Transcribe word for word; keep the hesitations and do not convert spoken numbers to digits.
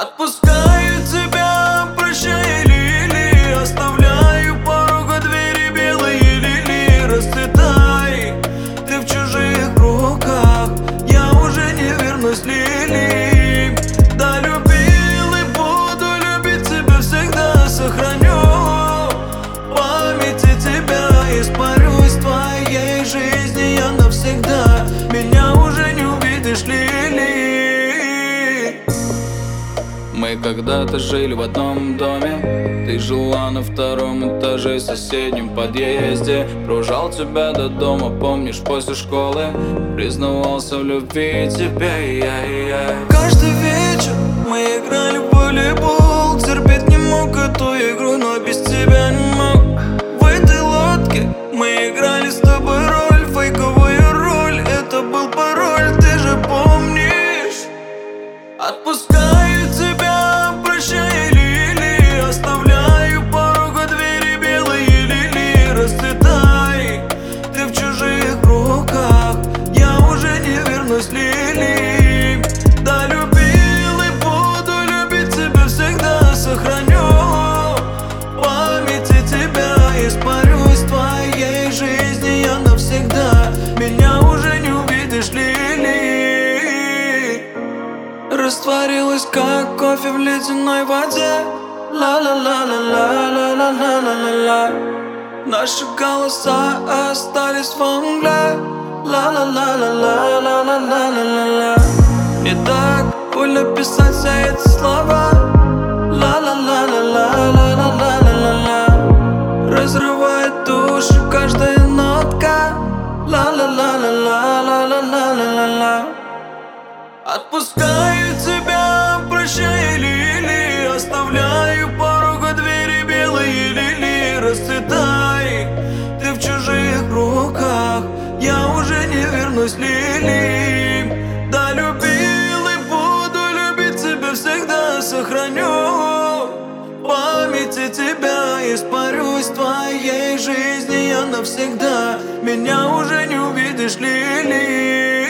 Отпускаю тебя, прощай, лили, оставляю порога двери белые лилии. Расцветай, ты в чужих руках, я уже не вернусь, лили. Да, любил и буду любить тебя всегда, сохраню в памяти тебя, испарюсь в твоей жизни я навсегда. Меня уже не увидишь, лили. Мы когда-то жили в одном доме, ты жила на втором этаже в соседнем подъезде. Провожал тебя до дома, помнишь, после школы признавался в любви тебе, я, я. Каждый вечер мы играли в волейбол. Терпеть не мог эту игру, но без тебя не мог. В этой лодке мы играли с тобой роль, фейковую роль, это был пароль, ты же помнишь. Отпускаю тебя, прощай, лили, оставляю порога двери белые лилии. Расцветай, ты в чужих руках, я уже не вернусь, лили. Да, любил и буду любить тебя всегда, сохраню в памяти тебя, испарюсь в твоей жизни я навсегда. Меня уже не увидишь, лили. Растворилась, как кофе в ледяной воде. Ла-ла-ла-ла-ла-ла-ла-ла-ла-ла. Наши голоса остались во мгле. Ла-ла-ла-ла-ла-ла-ла-ла-ла-ла. И так больно писать все эти слова. Ла-ла-ла-ла-ла-ла-ла-ла-ла-ла. Разрывает душу каждая нотка. Ла-ла-ла-ла-ла-ла-ла-ла-ла-ла. Отпускаю тебя, прощай, лили, оставляю порога двери белые лилии. Расцветай, ты в чужих руках, я уже не вернусь, лили. Да, любил и буду любить тебя всегда, сохраню в памяти тебя, испарюсь в твоей жизни я навсегда. Меня уже не увидишь, лили.